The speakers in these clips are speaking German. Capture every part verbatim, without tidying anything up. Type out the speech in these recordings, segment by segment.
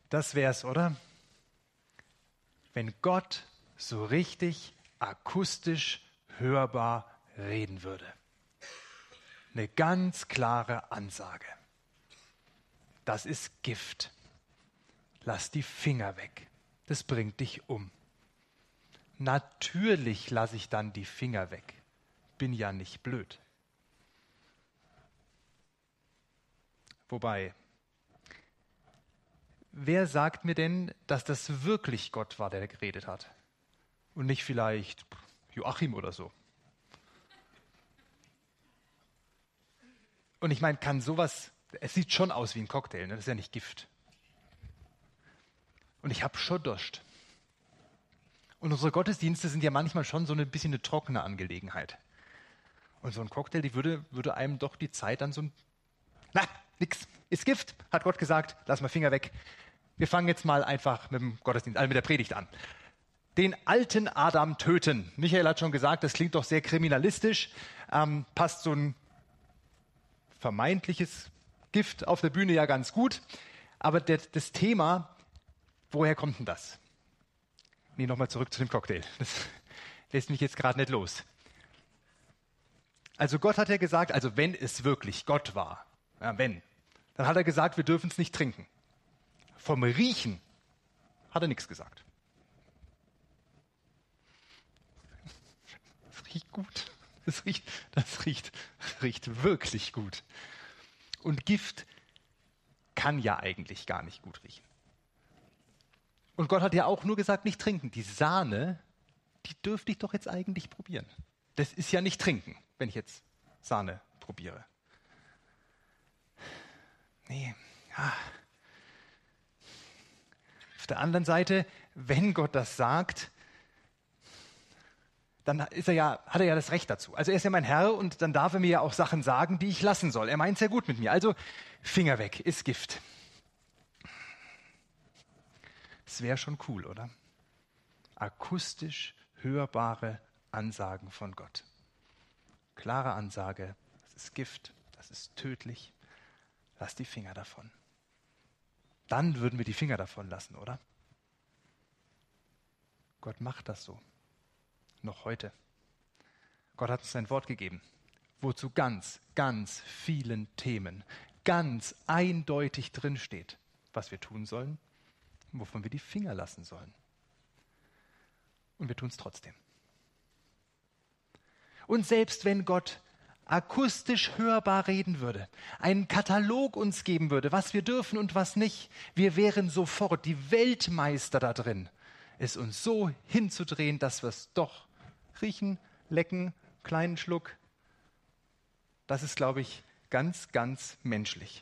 Das wär's, oder? Wenn Gott so richtig akustisch hörbar reden würde. Eine ganz klare Ansage. Das ist Gift. Lass die Finger weg. Das bringt dich um. Natürlich lasse ich dann die Finger weg. Bin ja nicht blöd. Wobei, wer sagt mir denn, dass das wirklich Gott war, der geredet hat? Und nicht vielleicht Joachim oder so. Und ich meine, kann sowas, es sieht schon aus wie ein Cocktail, ne? Das ist ja nicht Gift. Und ich habe schon Durst. Und unsere Gottesdienste sind ja manchmal schon so ein bisschen eine trockene Angelegenheit. Und so ein Cocktail, die würde, würde einem doch die Zeit dann so ein... Na, nix, ist Gift, hat Gott gesagt, lass mal Finger weg. Wir fangen jetzt mal einfach mit dem Gottesdienst, also mit der Predigt an. Den alten Adam töten. Michael hat schon gesagt, das klingt doch sehr kriminalistisch. Ähm, passt so ein vermeintliches Gift auf der Bühne ja ganz gut. Aber der, das Thema, woher kommt denn das? Nee, nochmal zurück zu dem Cocktail. Das lässt mich jetzt gerade nicht los. Also Gott hat ja gesagt, also wenn es wirklich Gott war, ja, wenn, dann hat er gesagt, wir dürfen es nicht trinken. Vom Riechen hat er nichts gesagt. Das riecht gut. Das riecht, das riecht, riecht wirklich gut. Und Gift kann ja eigentlich gar nicht gut riechen. Und Gott hat ja auch nur gesagt, nicht trinken. Die Sahne, die dürfte ich doch jetzt eigentlich probieren. Das ist ja nicht trinken, wenn ich jetzt Sahne probiere. Nee, ja. Auf der anderen Seite, wenn Gott das sagt, dann ist er ja, hat er ja das Recht dazu. Also er ist ja mein Herr und dann darf er mir ja auch Sachen sagen, die ich lassen soll. Er meint es ja gut mit mir. Also Finger weg, ist Gift. Das wäre schon cool, oder? Akustisch hörbare Ansagen von Gott. Klare Ansage, das ist Gift, das ist tödlich. Lass die Finger davon. Dann würden wir die Finger davon lassen, oder? Gott macht das so. Noch heute. Gott hat uns sein Wort gegeben, wozu ganz, ganz vielen Themen ganz eindeutig drinsteht, was wir tun sollen und wovon wir die Finger lassen sollen. Und wir tun es trotzdem. Und selbst wenn Gott akustisch hörbar reden würde, einen Katalog uns geben würde, was wir dürfen und was nicht, wir wären sofort die Weltmeister da drin, es uns so hinzudrehen, dass wir es doch riechen, lecken, kleinen Schluck. Das ist, glaube ich, ganz, ganz menschlich.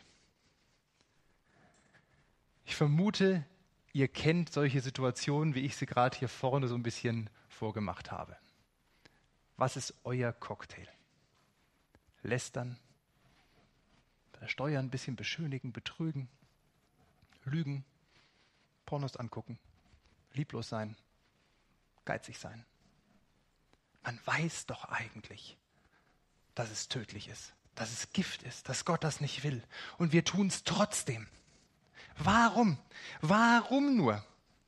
Ich vermute, ihr kennt solche Situationen, wie ich sie gerade hier vorne so ein bisschen vorgemacht habe. Was ist euer Cocktail? Lästern, bei der Steuer ein bisschen beschönigen, betrügen, lügen, Pornos angucken, lieblos sein, geizig sein. Man weiß doch eigentlich, dass es tödlich ist, dass es Gift ist, dass Gott das nicht will. Und wir tun es trotzdem. Warum? Warum nur?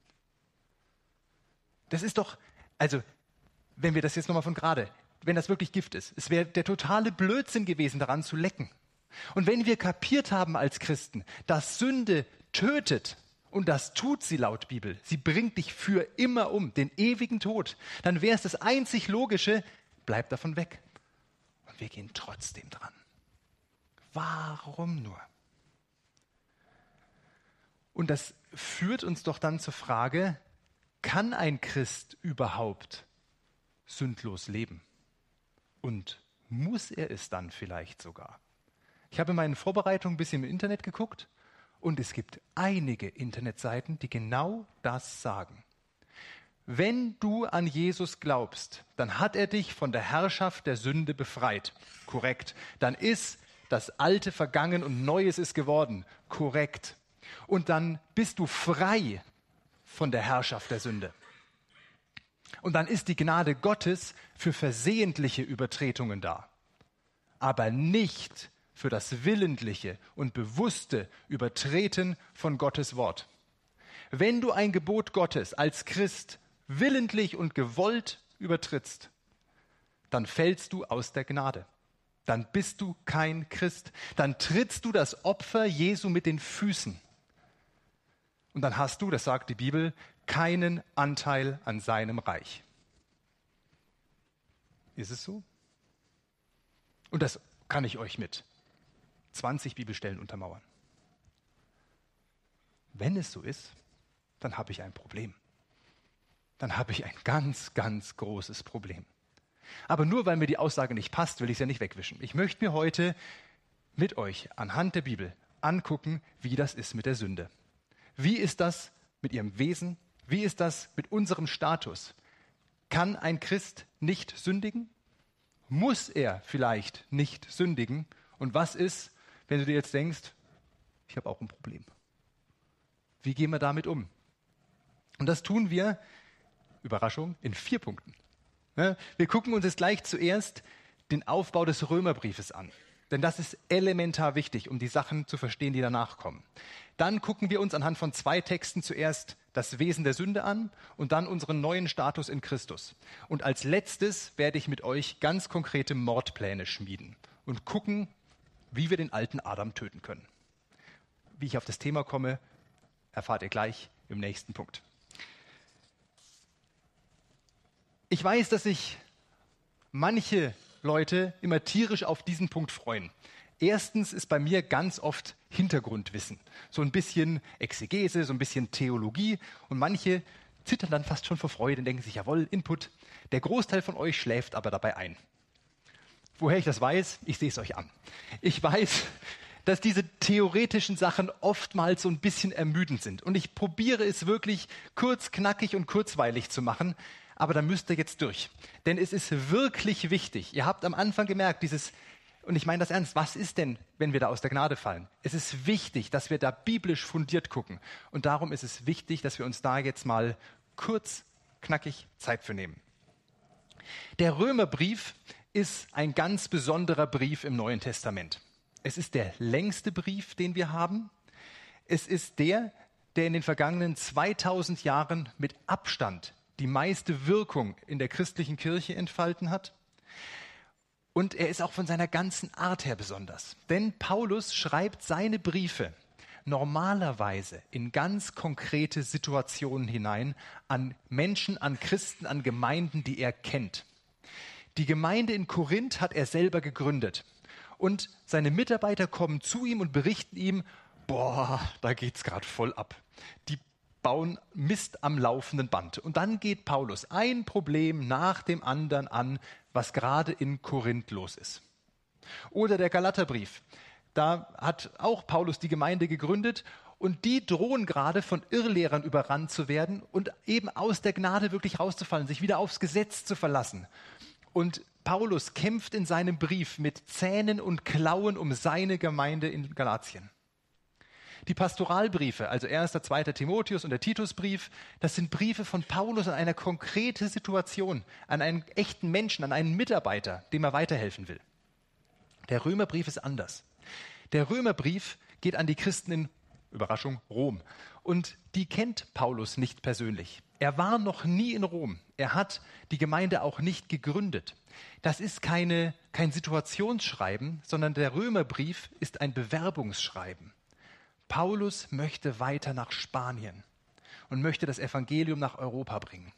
Das ist doch, also, wenn wir das jetzt nochmal von gerade, wenn das wirklich Gift ist, es wäre der totale Blödsinn gewesen, daran zu lecken. Und wenn wir kapiert haben als Christen, dass Sünde tötet, und das tut sie laut Bibel, sie bringt dich für immer um, den ewigen Tod, dann wäre es das einzig Logische, bleib davon weg. Und wir gehen trotzdem dran. Warum nur? Und das führt uns doch dann zur Frage, kann ein Christ überhaupt sündlos leben? Und muss er es dann vielleicht sogar? Ich habe in meinen Vorbereitungen ein bisschen im Internet geguckt und es gibt einige Internetseiten, die genau das sagen. Wenn du an Jesus glaubst, dann hat er dich von der Herrschaft der Sünde befreit. Korrekt. Dann ist das Alte vergangen und Neues ist geworden. Korrekt. Und dann bist du frei von der Herrschaft der Sünde. Und dann ist die Gnade Gottes für versehentliche Übertretungen da, aber nicht für das willentliche und bewusste Übertreten von Gottes Wort. Wenn du ein Gebot Gottes als Christ willentlich und gewollt übertrittst, dann fällst du aus der Gnade. Dann bist du kein Christ. Dann trittst du das Opfer Jesu mit den Füßen. Und dann hast du, das sagt die Bibel, keinen Anteil an seinem Reich. Ist es so? Und das kann ich euch mit zwanzig Bibelstellen untermauern. Wenn es so ist, dann habe ich ein Problem. Dann habe ich ein ganz, ganz großes Problem. Aber nur weil mir die Aussage nicht passt, will ich es ja nicht wegwischen. Ich möchte mir heute mit euch anhand der Bibel angucken, wie das ist mit der Sünde. Wie ist das mit ihrem Wesen? Wie ist das mit unserem Status? Kann ein Christ nicht sündigen? Muss er vielleicht nicht sündigen? Und was ist, wenn du dir jetzt denkst, ich habe auch ein Problem? Wie gehen wir damit um? Und das tun wir, Überraschung, in vier Punkten. Wir gucken uns jetzt gleich zuerst den Aufbau des Römerbriefes an. Denn das ist elementar wichtig, um die Sachen zu verstehen, die danach kommen. Dann gucken wir uns anhand von zwei Texten zuerst das Wesen der Sünde an und dann unseren neuen Status in Christus. Und als letztes werde ich mit euch ganz konkrete Mordpläne schmieden und gucken, wie wir den alten Adam töten können. Wie ich auf das Thema komme, erfahrt ihr gleich im nächsten Punkt. Ich weiß, dass sich manche Leute immer tierisch auf diesen Punkt freuen. Erstens ist bei mir ganz oft Hintergrundwissen, so ein bisschen Exegese, so ein bisschen Theologie und manche zittern dann fast schon vor Freude und denken sich, jawohl, Input. Der Großteil von euch schläft aber dabei ein. Woher ich das weiß, ich sehe es euch an. Ich weiß, dass diese theoretischen Sachen oftmals so ein bisschen ermüdend sind und ich probiere es wirklich kurz, knackig und kurzweilig zu machen. Aber da müsst ihr jetzt durch. Denn es ist wirklich wichtig. Ihr habt am Anfang gemerkt, dieses, und ich meine das ernst, was ist denn, wenn wir da aus der Gnade fallen? Es ist wichtig, dass wir da biblisch fundiert gucken. Und darum ist es wichtig, dass wir uns da jetzt mal kurz, knackig Zeit für nehmen. Der Römerbrief ist ein ganz besonderer Brief im Neuen Testament. Es ist der längste Brief, den wir haben. Es ist der, der in den vergangenen zweitausend Jahren mit Abstand die meiste Wirkung in der christlichen Kirche entfalten hat. Und er ist auch von seiner ganzen Art her besonders. Denn Paulus schreibt seine Briefe normalerweise in ganz konkrete Situationen hinein an Menschen, an Christen, an Gemeinden, die er kennt. Die Gemeinde in Korinth hat er selber gegründet. Und seine Mitarbeiter kommen zu ihm und berichten ihm, boah, da geht's gerade voll ab. Die bauen Mist am laufenden Band. Und dann geht Paulus ein Problem nach dem anderen an, was gerade in Korinth los ist. Oder der Galaterbrief. Da hat auch Paulus die Gemeinde gegründet und die drohen gerade von Irrlehrern überrannt zu werden und eben aus der Gnade wirklich rauszufallen, sich wieder aufs Gesetz zu verlassen. Und Paulus kämpft in seinem Brief mit Zähnen und Klauen um seine Gemeinde in Galatien. Die Pastoralbriefe, also erster, zweiter Timotheus und der Titusbrief, das sind Briefe von Paulus an eine konkrete Situation, an einen echten Menschen, an einen Mitarbeiter, dem er weiterhelfen will. Der Römerbrief ist anders. Der Römerbrief geht an die Christen in, Überraschung, Rom. Und die kennt Paulus nicht persönlich. Er war noch nie in Rom. Er hat die Gemeinde auch nicht gegründet. Das ist keine, kein Situationsschreiben, sondern der Römerbrief ist ein Bewerbungsschreiben. Paulus möchte weiter nach Spanien und möchte das Evangelium nach Europa bringen.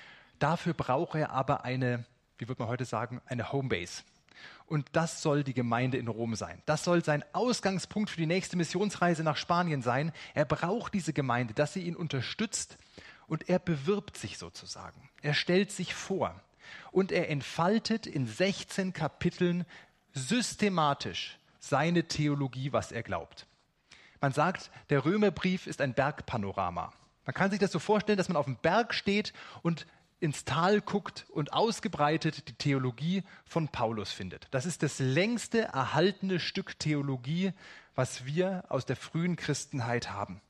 Dafür braucht er aber eine, wie würde man heute sagen, eine Homebase. Und das soll die Gemeinde in Rom sein. Das soll sein Ausgangspunkt für die nächste Missionsreise nach Spanien sein. Er braucht diese Gemeinde, dass sie ihn unterstützt und er bewirbt sich sozusagen. Er stellt sich vor und er entfaltet in sechzehn Kapiteln systematisch seine Theologie, was er glaubt. Man sagt, der Römerbrief ist ein Bergpanorama. Man kann sich das so vorstellen, dass man auf dem Berg steht und ins Tal guckt und ausgebreitet die Theologie von Paulus findet. Das ist das längste erhaltene Stück Theologie, was wir aus der frühen Christenheit haben.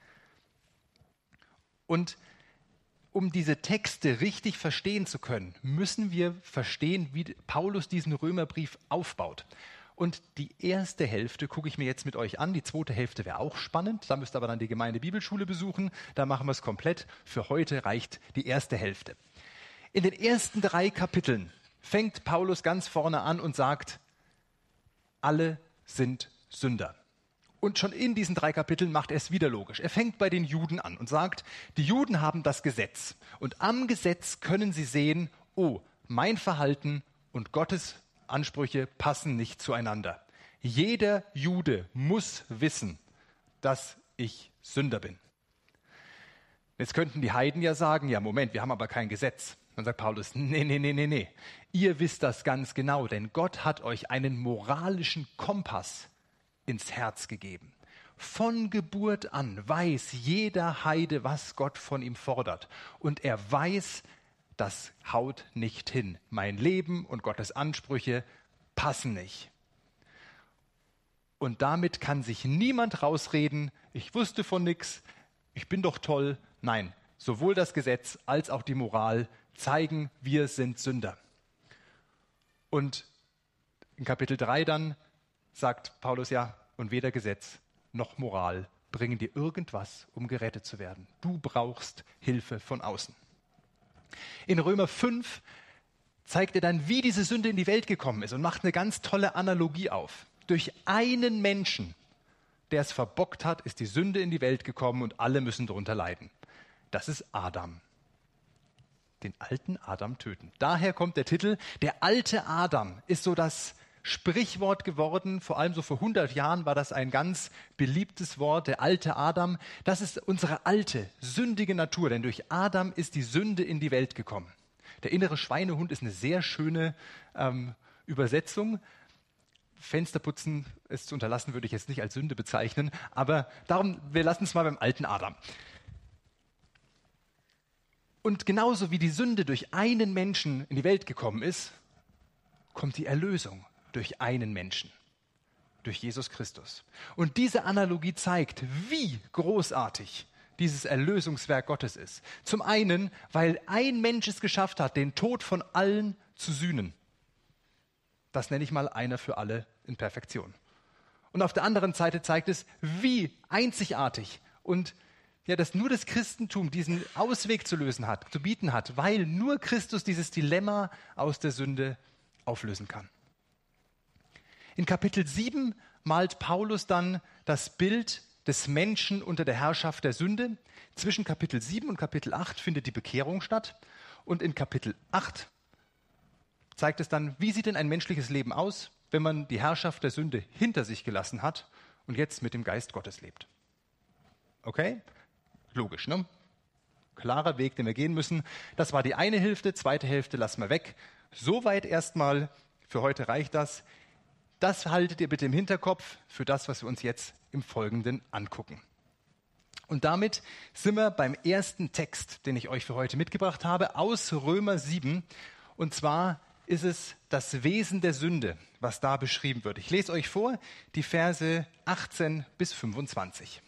Und um diese Texte richtig verstehen zu können, müssen wir verstehen, wie Paulus diesen Römerbrief aufbaut. Und die erste Hälfte gucke ich mir jetzt mit euch an. Die zweite Hälfte wäre auch spannend. Da müsst ihr aber dann die Gemeinde-Bibelschule besuchen. Da machen wir es komplett. Für heute reicht die erste Hälfte. In den ersten drei Kapiteln fängt Paulus ganz vorne an und sagt, alle sind Sünder. Und schon in diesen drei Kapiteln macht er es wieder logisch. Er fängt bei den Juden an und sagt, die Juden haben das Gesetz. Und am Gesetz können sie sehen, oh, mein Verhalten und Gottes Ansprüche passen nicht zueinander. Jeder Jude muss wissen, dass ich Sünder bin. Jetzt könnten die Heiden ja sagen, ja Moment, wir haben aber kein Gesetz. Dann sagt Paulus, nee, nee, nee, nee, nee. Ihr wisst das ganz genau, denn Gott hat euch einen moralischen Kompass ins Herz gegeben. Von Geburt an weiß jeder Heide, was Gott von ihm fordert. Und er weiß, das haut nicht hin. Mein Leben und Gottes Ansprüche passen nicht. Und damit kann sich niemand rausreden, ich wusste von nichts, ich bin doch toll. Nein, sowohl das Gesetz als auch die Moral zeigen, wir sind Sünder. Und in Kapitel drei dann sagt Paulus ja, und weder Gesetz noch Moral bringen dir irgendwas, um gerettet zu werden. Du brauchst Hilfe von außen. In Römer fünf zeigt er dann, wie diese Sünde in die Welt gekommen ist und macht eine ganz tolle Analogie auf. Durch einen Menschen, der es verbockt hat, ist die Sünde in die Welt gekommen und alle müssen darunter leiden. Das ist Adam. Den alten Adam töten. Daher kommt der Titel, der alte Adam ist so das Sprichwort geworden, vor allem so vor hundert Jahren war das ein ganz beliebtes Wort, der alte Adam. Das ist unsere alte, sündige Natur, denn durch Adam ist die Sünde in die Welt gekommen. Der innere Schweinehund ist eine sehr schöne ähm, Übersetzung. Fensterputzen, es zu unterlassen, würde ich jetzt nicht als Sünde bezeichnen, aber darum, wir lassen es mal beim alten Adam. Und genauso wie die Sünde durch einen Menschen in die Welt gekommen ist, kommt die Erlösung durch einen Menschen, durch Jesus Christus. Und diese Analogie zeigt, wie großartig dieses Erlösungswerk Gottes ist. Zum einen, weil ein Mensch es geschafft hat, den Tod von allen zu sühnen. Das nenne ich mal einer für alle in Perfektion. Und auf der anderen Seite zeigt es, wie einzigartig und ja, dass nur das Christentum diesen Ausweg zu lösen hat, zu bieten hat, weil nur Christus dieses Dilemma aus der Sünde auflösen kann. In Kapitel sieben malt Paulus dann das Bild des Menschen unter der Herrschaft der Sünde. Zwischen Kapitel sieben und Kapitel acht findet die Bekehrung statt. Und in Kapitel acht zeigt es dann, wie sieht denn ein menschliches Leben aus, wenn man die Herrschaft der Sünde hinter sich gelassen hat und jetzt mit dem Geist Gottes lebt. Okay? Logisch, ne? Klarer Weg, den wir gehen müssen. Das war die eine Hälfte, zweite Hälfte lassen wir weg. Soweit erstmal, für heute reicht das. Das haltet ihr bitte im Hinterkopf für das, was wir uns jetzt im Folgenden angucken. Und damit sind wir beim ersten Text, den ich euch für heute mitgebracht habe, aus Römer sieben. Und zwar ist es das Wesen der Sünde, was da beschrieben wird. Ich lese euch vor, die Verse achtzehn bis fünfundzwanzig.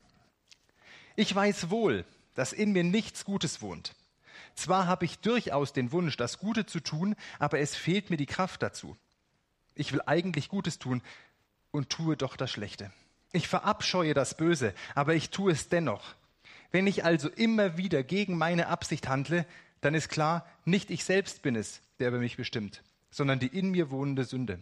Ich weiß wohl, dass in mir nichts Gutes wohnt. Zwar habe ich durchaus den Wunsch, das Gute zu tun, aber es fehlt mir die Kraft dazu. Ich will eigentlich Gutes tun und tue doch das Schlechte. Ich verabscheue das Böse, aber ich tue es dennoch. Wenn ich also immer wieder gegen meine Absicht handle, dann ist klar, nicht ich selbst bin es, der über mich bestimmt, sondern die in mir wohnende Sünde.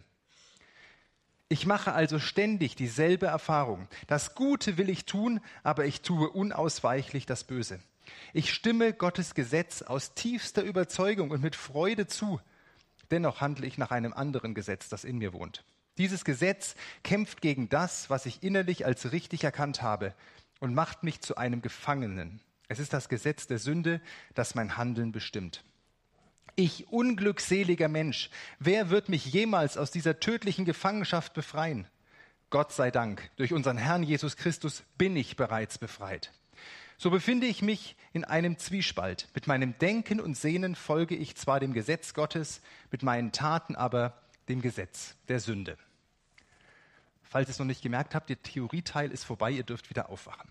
Ich mache also ständig dieselbe Erfahrung. Das Gute will ich tun, aber ich tue unausweichlich das Böse. Ich stimme Gottes Gesetz aus tiefster Überzeugung und mit Freude zu. Dennoch handle ich nach einem anderen Gesetz, das in mir wohnt. Dieses Gesetz kämpft gegen das, was ich innerlich als richtig erkannt habe und macht mich zu einem Gefangenen. Es ist das Gesetz der Sünde, das mein Handeln bestimmt. Ich unglückseliger Mensch, wer wird mich jemals aus dieser tödlichen Gefangenschaft befreien? Gott sei Dank, durch unseren Herrn Jesus Christus bin ich bereits befreit. So befinde ich mich in einem Zwiespalt. Mit meinem Denken und Sehnen folge ich zwar dem Gesetz Gottes, mit meinen Taten aber dem Gesetz der Sünde. Falls ihr es noch nicht gemerkt habt, der Theorieteil ist vorbei, ihr dürft wieder aufwachen.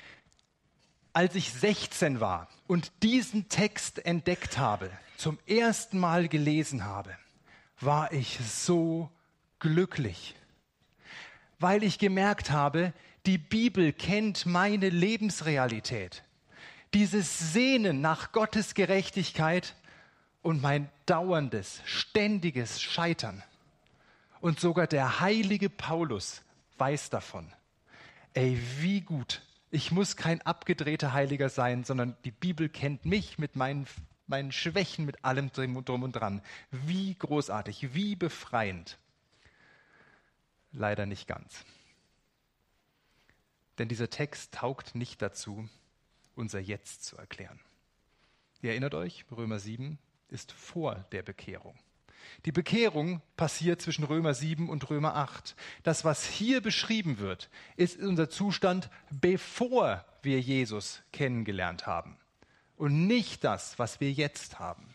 Als ich sechzehn war und diesen Text entdeckt habe, zum ersten Mal gelesen habe, war ich so glücklich, weil ich gemerkt habe, die Bibel kennt meine Lebensrealität. Dieses Sehnen nach Gottes Gerechtigkeit und mein dauerndes, ständiges Scheitern. Und sogar der heilige Paulus weiß davon. Ey, wie gut. Ich muss kein abgedrehter Heiliger sein, sondern die Bibel kennt mich mit meinen, meinen Schwächen, mit allem drum und dran. Wie großartig, wie befreiend. Leider nicht ganz. Denn dieser Text taugt nicht dazu, unser Jetzt zu erklären. Ihr erinnert euch, Römer sieben ist vor der Bekehrung. Die Bekehrung passiert zwischen Römer sieben und Römer acht. Das, was hier beschrieben wird, ist unser Zustand, bevor wir Jesus kennengelernt haben. Und nicht das, was wir jetzt haben.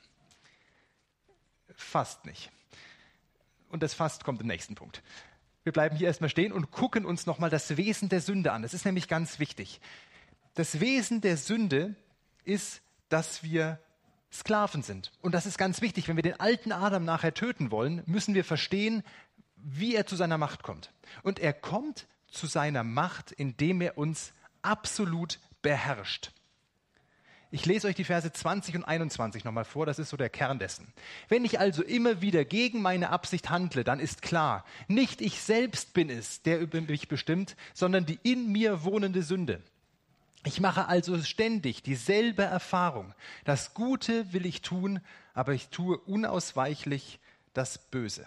Fast nicht. Und das fast kommt im nächsten Punkt. Wir bleiben hier erstmal stehen und gucken uns nochmal das Wesen der Sünde an. Das ist nämlich ganz wichtig. Das Wesen der Sünde ist, dass wir Sklaven sind. Und das ist ganz wichtig. Wenn wir den alten Adam nachher töten wollen, müssen wir verstehen, wie er zu seiner Macht kommt. Und er kommt zu seiner Macht, indem er uns absolut beherrscht. Ich lese euch die Verse zwanzig und einundzwanzig nochmal vor, das ist so der Kern dessen. Wenn ich also immer wieder gegen meine Absicht handle, dann ist klar, nicht ich selbst bin es, der über mich bestimmt, sondern die in mir wohnende Sünde. Ich mache also ständig dieselbe Erfahrung. Das Gute will ich tun, aber ich tue unausweichlich das Böse.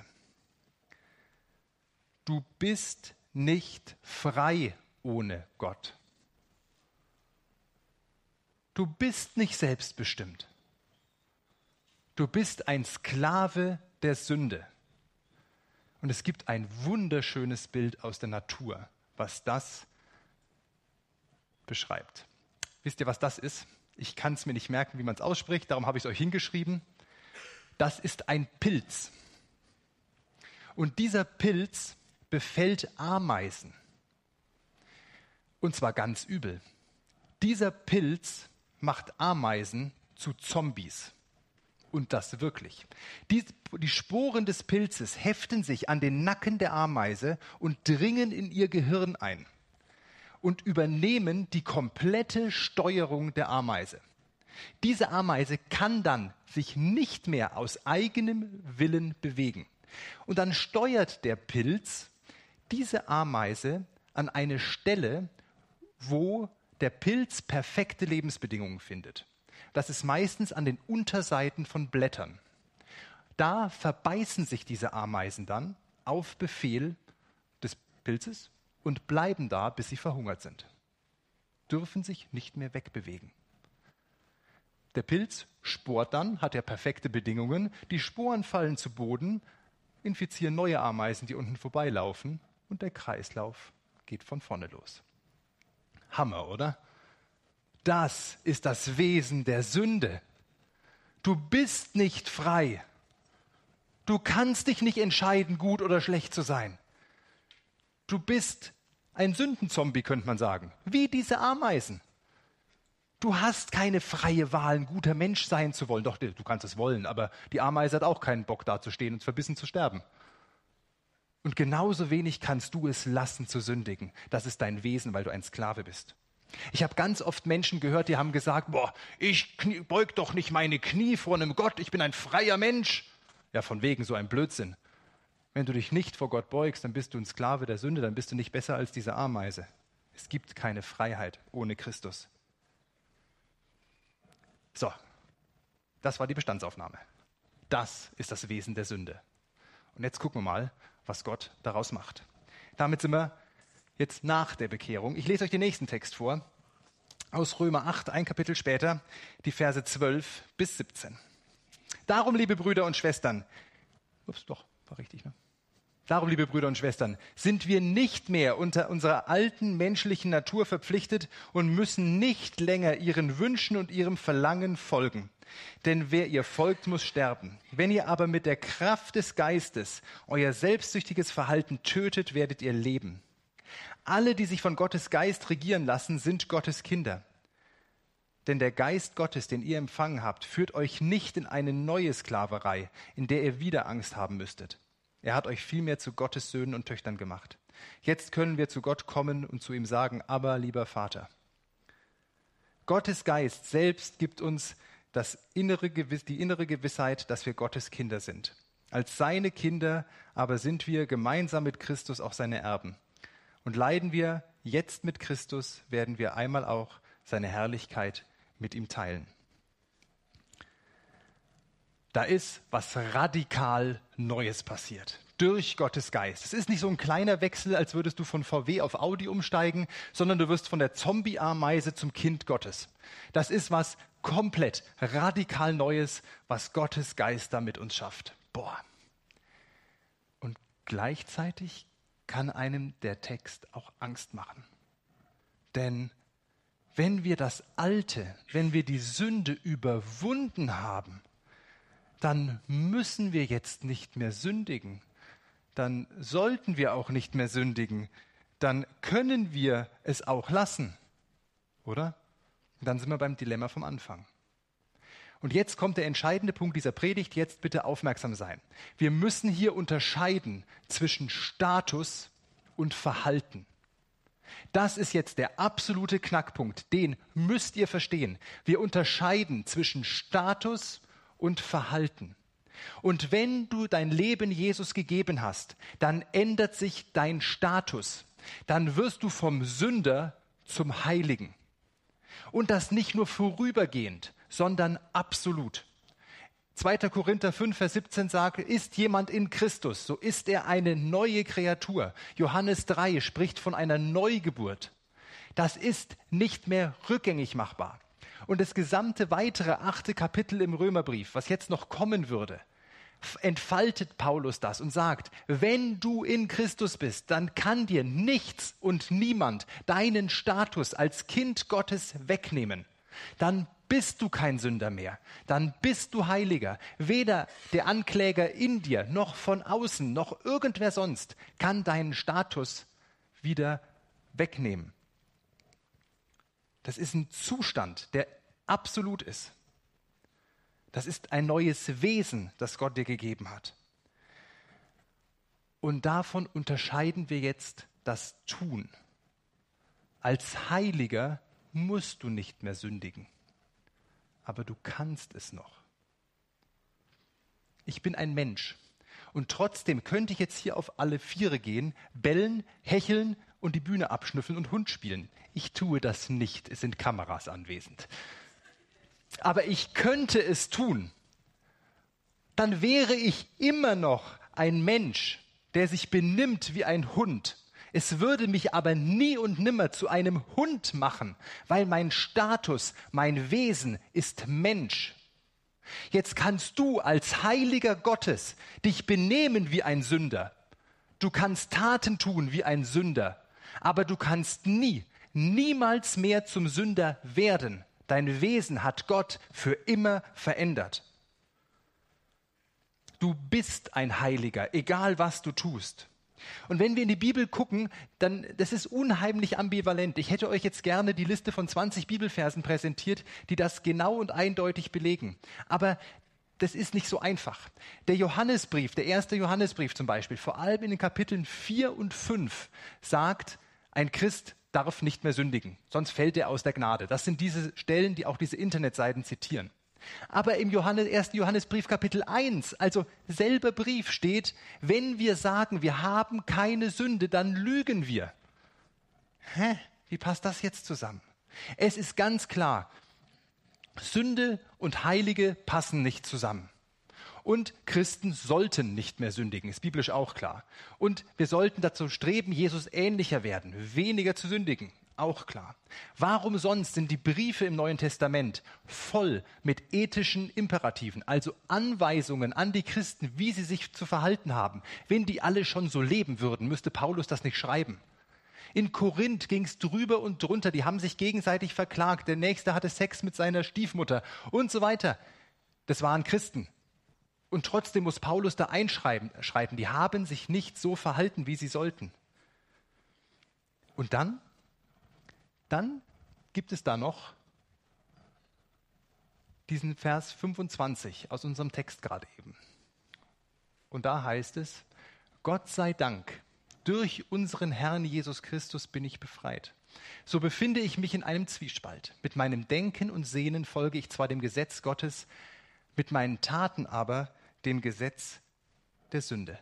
Du bist nicht frei ohne Gott. Du bist nicht selbstbestimmt. Du bist ein Sklave der Sünde. Und es gibt ein wunderschönes Bild aus der Natur, was das beschreibt. Wisst ihr, was das ist? Ich kann es mir nicht merken, wie man es ausspricht, darum habe ich es euch hingeschrieben. Das ist ein Pilz. Und dieser Pilz befällt Ameisen. Und zwar ganz übel. Dieser Pilz macht Ameisen zu Zombies. Und das wirklich. Die, die Sporen des Pilzes heften sich an den Nacken der Ameise und dringen in ihr Gehirn ein und übernehmen die komplette Steuerung der Ameise. Diese Ameise kann dann sich nicht mehr aus eigenem Willen bewegen. Und dann steuert der Pilz diese Ameise an eine Stelle, wo der Pilz perfekte Lebensbedingungen findet. Das ist meistens an den Unterseiten von Blättern. Da verbeißen sich diese Ameisen dann auf Befehl des Pilzes und bleiben da, bis sie verhungert sind. Dürfen sich nicht mehr wegbewegen. Der Pilz sport dann, hat ja perfekte Bedingungen. Die Sporen fallen zu Boden, infizieren neue Ameisen, die unten vorbeilaufen und der Kreislauf geht von vorne los. Hammer, oder? Das ist das Wesen der Sünde. Du bist nicht frei. Du kannst dich nicht entscheiden, gut oder schlecht zu sein. Du bist ein Sündenzombie, könnte man sagen, wie diese Ameisen. Du hast keine freie Wahl, ein guter Mensch sein zu wollen. Doch, du kannst es wollen, aber die Ameise hat auch keinen Bock, da zu stehen und verbissen zu sterben. Und genauso wenig kannst du es lassen zu sündigen. Das ist dein Wesen, weil du ein Sklave bist. Ich habe ganz oft Menschen gehört, die haben gesagt, boah, ich knie, beug doch nicht meine Knie vor einem Gott, ich bin ein freier Mensch. Ja, von wegen so ein Blödsinn. Wenn du dich nicht vor Gott beugst, dann bist du ein Sklave der Sünde, dann bist du nicht besser als diese Ameise. Es gibt keine Freiheit ohne Christus. So, das war die Bestandsaufnahme. Das ist das Wesen der Sünde. Und jetzt gucken wir mal, was Gott daraus macht. Damit sind wir jetzt nach der Bekehrung. Ich lese euch den nächsten Text vor, aus Römer acht, ein Kapitel später, die Verse zwölf bis siebzehn. Darum, liebe Brüder und Schwestern, ups, doch, war richtig, ne? Darum, liebe Brüder und Schwestern, sind wir nicht mehr unter unserer alten menschlichen Natur verpflichtet und müssen nicht länger ihren Wünschen und ihrem Verlangen folgen. Denn wer ihr folgt, muss sterben. Wenn ihr aber mit der Kraft des Geistes euer selbstsüchtiges Verhalten tötet, werdet ihr leben. Alle, die sich von Gottes Geist regieren lassen, sind Gottes Kinder. Denn der Geist Gottes, den ihr empfangen habt, führt euch nicht in eine neue Sklaverei, in der ihr wieder Angst haben müsstet. Er hat euch vielmehr zu Gottes Söhnen und Töchtern gemacht. Jetzt können wir zu Gott kommen und zu ihm sagen, aber lieber Vater. Gottes Geist selbst gibt uns das innere, die innere Gewissheit, dass wir Gottes Kinder sind. Als seine Kinder aber sind wir gemeinsam mit Christus auch seine Erben. Und leiden wir jetzt mit Christus, werden wir einmal auch seine Herrlichkeit mit ihm teilen. Da ist was radikal Neues passiert. Durch Gottes Geist. Es ist nicht so ein kleiner Wechsel, als würdest du von V W auf Audi umsteigen, sondern du wirst von der Zombie-Ameise zum Kind Gottes. Das ist was komplett radikal Neues, was Gottes Geist da mit uns schafft. Boah. Und gleichzeitig kann einem der Text auch Angst machen. Denn wenn wir das Alte, wenn wir die Sünde überwunden haben, dann müssen wir jetzt nicht mehr sündigen. Dann sollten wir auch nicht mehr sündigen. Dann können wir es auch lassen. Oder? Und dann sind wir beim Dilemma vom Anfang. Und jetzt kommt der entscheidende Punkt dieser Predigt. Jetzt bitte aufmerksam sein. Wir müssen hier unterscheiden zwischen Status und Verhalten. Das ist jetzt der absolute Knackpunkt. Den müsst ihr verstehen. Wir unterscheiden zwischen Status und Verhalten. Und wenn du dein Leben Jesus gegeben hast, dann ändert sich dein Status. Dann wirst du vom Sünder zum Heiligen. Und das nicht nur vorübergehend, sondern absolut. zweiter Korinther fünf, Vers siebzehn sagt, ist jemand in Christus, so ist er eine neue Kreatur. Johannes drei spricht von einer Neugeburt. Das ist nicht mehr rückgängig machbar. Und das gesamte weitere achte Kapitel im Römerbrief, was jetzt noch kommen würde, entfaltet Paulus das und sagt, wenn du in Christus bist, dann kann dir nichts und niemand deinen Status als Kind Gottes wegnehmen. Dann bist du kein Sünder mehr. Dann bist du Heiliger. Weder der Ankläger in dir, noch von außen, noch irgendwer sonst kann deinen Status wieder wegnehmen. Das ist ein Zustand, der absolut ist. Das ist ein neues Wesen, das Gott dir gegeben hat. Und davon unterscheiden wir jetzt das Tun. Als Heiliger musst du nicht mehr sündigen, aber du kannst es noch. Ich bin ein Mensch und trotzdem könnte ich jetzt hier auf alle Viere gehen, bellen, hecheln und die Bühne abschnüffeln und Hund spielen. Ich tue das nicht, es sind Kameras anwesend. Aber ich könnte es tun. Dann wäre ich immer noch ein Mensch, der sich benimmt wie ein Hund. Es würde mich aber nie und nimmer zu einem Hund machen, weil mein Status, mein Wesen ist Mensch. Jetzt kannst du als Heiliger Gottes dich benehmen wie ein Sünder. Du kannst Taten tun wie ein Sünder, aber du kannst nie, niemals mehr zum Sünder werden. Dein Wesen hat Gott für immer verändert. Du bist ein Heiliger, egal was du tust. Und wenn wir in die Bibel gucken, dann, das ist unheimlich ambivalent. Ich hätte euch jetzt gerne die Liste von zwanzig Bibelversen präsentiert, die das genau und eindeutig belegen. Aber das ist nicht so einfach. Der Johannesbrief, der erste Johannesbrief zum Beispiel, vor allem in den Kapiteln vier und fünf, sagt, ein Christ darf nicht mehr sündigen, sonst fällt er aus der Gnade. Das sind diese Stellen, die auch diese Internetseiten zitieren. Aber im Johannes, ersten Johannesbrief Kapitel eins, also selber Brief, steht, wenn wir sagen, wir haben keine Sünde, dann lügen wir. Hä? Wie passt das jetzt zusammen? Es ist ganz klar, Sünde und Heilige passen nicht zusammen. Und Christen sollten nicht mehr sündigen, ist biblisch auch klar. Und wir sollten dazu streben, Jesus ähnlicher werden, weniger zu sündigen, auch klar. Warum sonst sind die Briefe im Neuen Testament voll mit ethischen Imperativen, also Anweisungen an die Christen, wie sie sich zu verhalten haben? Wenn die alle schon so leben würden, müsste Paulus das nicht schreiben. In Korinth ging es drüber und drunter, die haben sich gegenseitig verklagt, der Nächste hatte Sex mit seiner Stiefmutter und so weiter. Das waren Christen. Und trotzdem muss Paulus da einschreiben, schreiben, die haben sich nicht so verhalten, wie sie sollten. Und dann, dann gibt es da noch diesen Vers fünfundzwanzig aus unserem Text gerade eben. Und da heißt es, Gott sei Dank, durch unseren Herrn Jesus Christus bin ich befreit. So befinde ich mich in einem Zwiespalt. Mit meinem Denken und Sehnen folge ich zwar dem Gesetz Gottes, mit meinen Taten aber dem Gesetz der Sünde.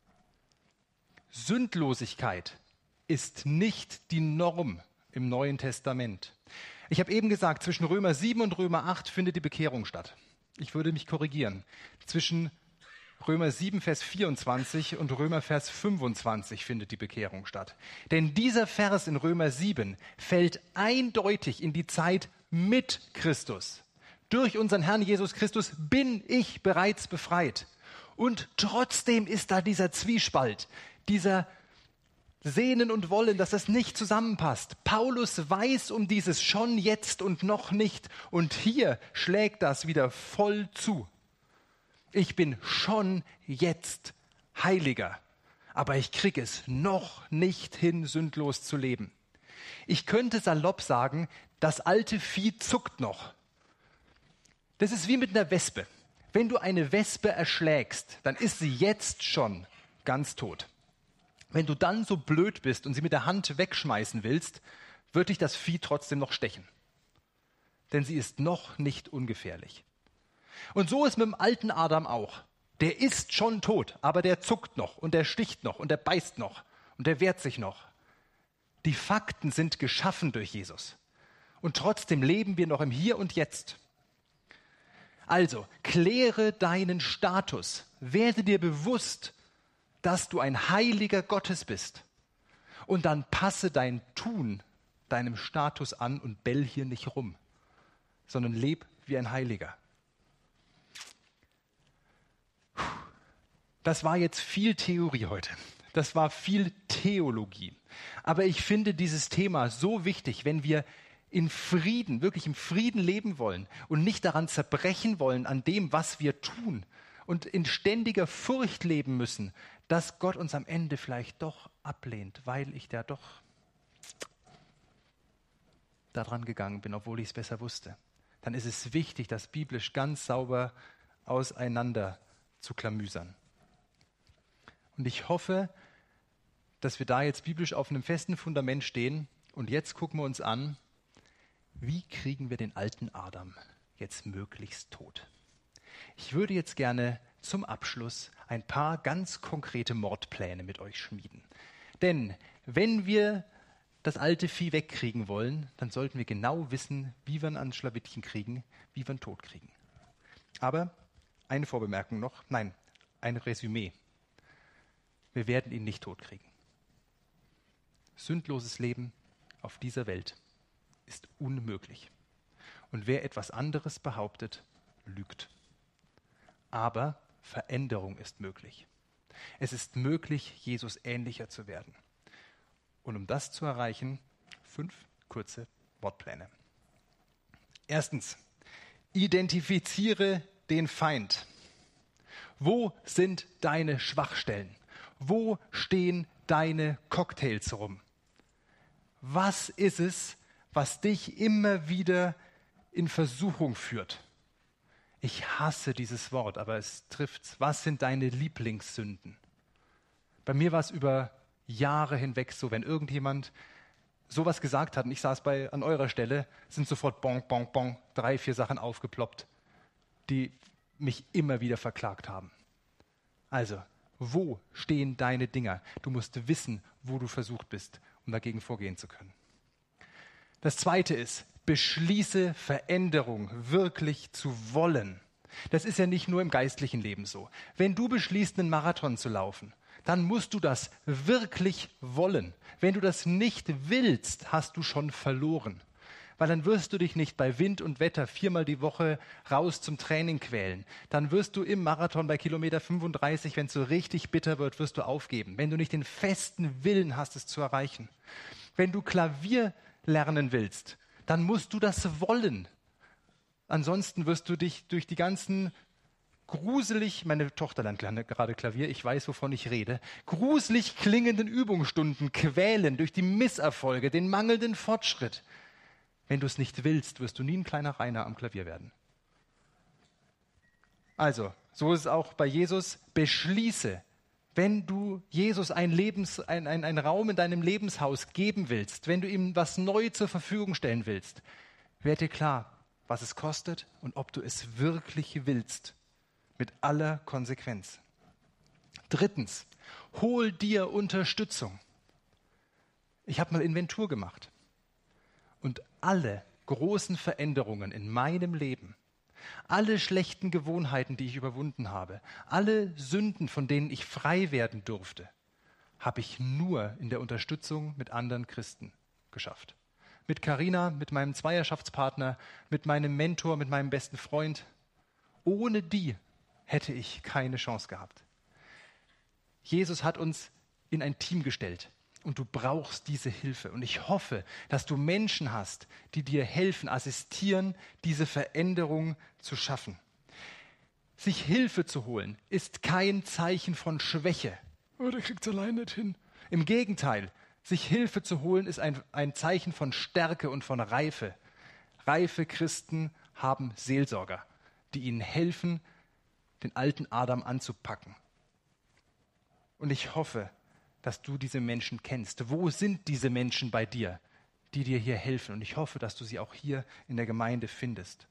Sündlosigkeit ist nicht die Norm im Neuen Testament. Ich habe eben gesagt, zwischen Römer sieben und Römer acht findet die Bekehrung statt. Ich würde mich korrigieren. Zwischen Römer sieben, Vers vierundzwanzig und Römer Vers fünfundzwanzig findet die Bekehrung statt. Denn dieser Vers in Römer sieben fällt eindeutig in die Zeit mit Christus. Durch unseren Herrn Jesus Christus bin ich bereits befreit. Und trotzdem ist da dieser Zwiespalt, dieser Sehnen und Wollen, dass das nicht zusammenpasst. Paulus weiß um dieses schon jetzt und noch nicht. Und hier schlägt das wieder voll zu. Ich bin schon jetzt Heiliger, aber ich kriege es noch nicht hin, sündlos zu leben. Ich könnte salopp sagen, das alte Vieh zuckt noch. Das ist wie mit einer Wespe. Wenn du eine Wespe erschlägst, dann ist sie jetzt schon ganz tot. Wenn du dann so blöd bist und sie mit der Hand wegschmeißen willst, wird dich das Vieh trotzdem noch stechen. Denn sie ist noch nicht ungefährlich. Und so ist mit dem alten Adam auch. Der ist schon tot, aber der zuckt noch und der sticht noch und der beißt noch und der wehrt sich noch. Die Fakten sind geschaffen durch Jesus. Und trotzdem leben wir noch im Hier und Jetzt. Also, kläre deinen Status. Werde dir bewusst, dass du ein Heiliger Gottes bist. Und dann passe dein Tun deinem Status an und bell hier nicht rum, sondern leb wie ein Heiliger. Das war jetzt viel Theorie heute. Das war viel Theologie. Aber ich finde dieses Thema so wichtig, wenn wir in Frieden, wirklich im Frieden leben wollen und nicht daran zerbrechen wollen, an dem, was wir tun und in ständiger Furcht leben müssen, dass Gott uns am Ende vielleicht doch ablehnt, weil ich da doch daran gegangen bin, obwohl ich es besser wusste. Dann ist es wichtig, das biblisch ganz sauber auseinander zu klamüsern. Und ich hoffe, dass wir da jetzt biblisch auf einem festen Fundament stehen. Und jetzt gucken wir uns an, wie kriegen wir den alten Adam jetzt möglichst tot? Ich würde jetzt gerne zum Abschluss ein paar ganz konkrete Mordpläne mit euch schmieden. Denn wenn wir das alte Vieh wegkriegen wollen, dann sollten wir genau wissen, wie wir ihn ans Schlawittchen kriegen, wie wir ihn tot kriegen. Aber eine Vorbemerkung noch, nein, ein Resümee. Wir werden ihn nicht tot kriegen. Sündloses Leben auf dieser Welt ist unmöglich. Und wer etwas anderes behauptet, lügt. Aber Veränderung ist möglich. Es ist möglich, Jesus ähnlicher zu werden. Und um das zu erreichen, fünf kurze Wortpläne. Erstens, identifiziere den Feind. Wo sind deine Schwachstellen? Wo stehen deine Cocktails rum? Was ist es, was dich immer wieder in Versuchung führt? Ich hasse dieses Wort, aber es trifft's. Was sind deine Lieblingssünden? Bei mir war es über Jahre hinweg so, wenn irgendjemand sowas gesagt hat und ich saß bei, an eurer Stelle, sind sofort bong, bong, bong, drei, vier Sachen aufgeploppt, die mich immer wieder verklagt haben. Also, wo stehen deine Dinger? Du musst wissen, wo du versucht bist, um dagegen vorgehen zu können. Das Zweite ist, beschließe Veränderung wirklich zu wollen. Das ist ja nicht nur im geistlichen Leben so. Wenn du beschließt, einen Marathon zu laufen, dann musst du das wirklich wollen. Wenn du das nicht willst, hast du schon verloren. Weil dann wirst du dich nicht bei Wind und Wetter viermal die Woche raus zum Training quälen. Dann wirst du im Marathon bei Kilometer fünfunddreißig, wenn es so richtig bitter wird, wirst du aufgeben. Wenn du nicht den festen Willen hast, es zu erreichen. Wenn du Klavier lernen willst, dann musst du das wollen. Ansonsten wirst du dich durch die ganzen gruselig, meine Tochter lernt gerade Klavier, ich weiß, wovon ich rede, gruselig klingenden Übungsstunden quälen durch die Misserfolge, den mangelnden Fortschritt. Wenn du es nicht willst, wirst du nie ein kleiner Rainer am Klavier werden. Also, so ist es auch bei Jesus. Beschließe Wenn du Jesus ein Lebens, ein, ein, ein Raum in deinem Lebenshaus geben willst, wenn du ihm was neu zur Verfügung stellen willst, werd dir klar, was es kostet und ob du es wirklich willst, mit aller Konsequenz. Drittens, hol dir Unterstützung. Ich habe mal Inventur gemacht und alle großen Veränderungen in meinem Leben, alle schlechten Gewohnheiten, die ich überwunden habe, alle Sünden, von denen ich frei werden durfte, habe ich nur in der Unterstützung mit anderen Christen geschafft. Mit Carina, mit meinem Zweierschaftspartner, mit meinem Mentor, mit meinem besten Freund. Ohne die hätte ich keine Chance gehabt. Jesus hat uns in ein Team gestellt und du brauchst diese Hilfe. Und ich hoffe, dass du Menschen hast, die dir helfen, assistieren, diese Veränderung zu schaffen. Sich Hilfe zu holen, ist kein Zeichen von Schwäche. Oh, der kriegt es allein nicht hin. Im Gegenteil, sich Hilfe zu holen, ist ein, ein Zeichen von Stärke und von Reife. Reife Christen haben Seelsorger, die ihnen helfen, den alten Adam anzupacken. Und ich hoffe, dass du diese Menschen kennst. Wo sind diese Menschen bei dir, die dir hier helfen? Und ich hoffe, dass du sie auch hier in der Gemeinde findest.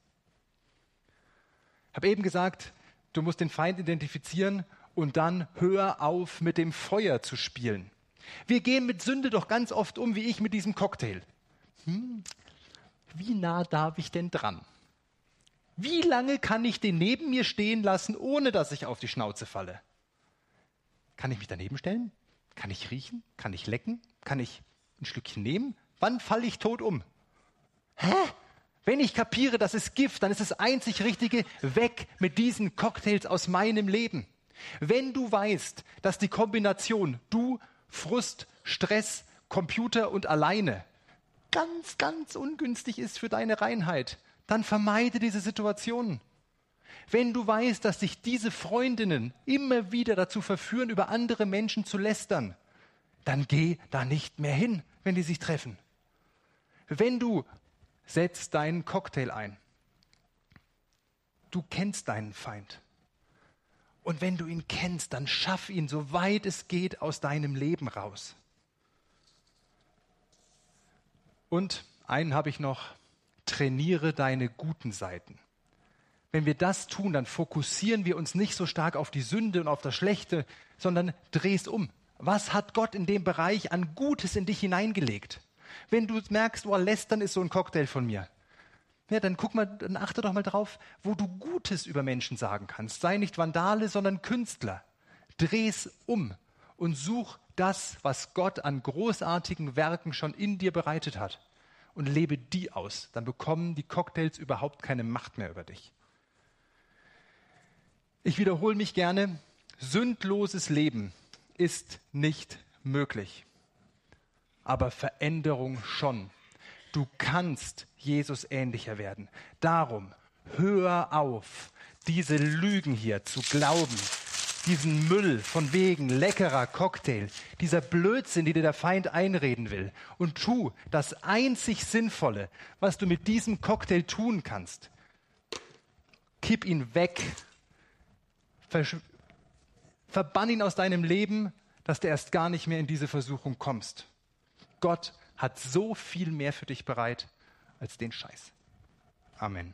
Ich habe eben gesagt, du musst den Feind identifizieren und dann hör auf, mit dem Feuer zu spielen. Wir gehen mit Sünde doch ganz oft um, wie ich mit diesem Cocktail. Hm, wie nah darf ich denn dran? Wie lange kann ich den neben mir stehen lassen, ohne dass ich auf die Schnauze falle? Kann ich mich daneben stellen? Kann ich riechen? Kann ich lecken? Kann ich ein Schlückchen nehmen? Wann falle ich tot um? Hä? Wenn ich kapiere, das ist Gift, dann ist das einzig Richtige, weg mit diesen Cocktails aus meinem Leben. Wenn du weißt, dass die Kombination du, Frust, Stress, Computer und alleine ganz, ganz ungünstig ist für deine Reinheit, dann vermeide diese Situationen. Wenn du weißt, dass dich diese Freundinnen immer wieder dazu verführen, über andere Menschen zu lästern, dann geh da nicht mehr hin, wenn die sich treffen. Wenn du setz deinen Cocktail ein, du kennst deinen Feind. Und wenn du ihn kennst, dann schaff ihn, so weit es geht, aus deinem Leben raus. Und einen habe ich noch, trainiere deine guten Seiten. Wenn wir das tun, dann fokussieren wir uns nicht so stark auf die Sünde und auf das Schlechte, sondern dreh es um. Was hat Gott in dem Bereich an Gutes in dich hineingelegt? Wenn du merkst, oh, Lästern ist so ein Cocktail von mir, ja, dann guck mal, dann achte doch mal drauf, wo du Gutes über Menschen sagen kannst. Sei nicht Vandale, sondern Künstler. Dreh's um und such das, was Gott an großartigen Werken schon in dir bereitet hat. Und lebe die aus. Dann bekommen die Cocktails überhaupt keine Macht mehr über dich. Ich wiederhole mich gerne. Sündloses Leben ist nicht möglich. Aber Veränderung schon. Du kannst Jesus ähnlicher werden. Darum, hör auf, diese Lügen hier zu glauben. Diesen Müll von wegen leckerer Cocktail, dieser Blödsinn, die dir der Feind einreden will. Und tu das einzig Sinnvolle, was du mit diesem Cocktail tun kannst. Kipp ihn weg. Versch- Verbann ihn aus deinem Leben, dass du erst gar nicht mehr in diese Versuchung kommst. Gott hat so viel mehr für dich bereit als den Scheiß. Amen.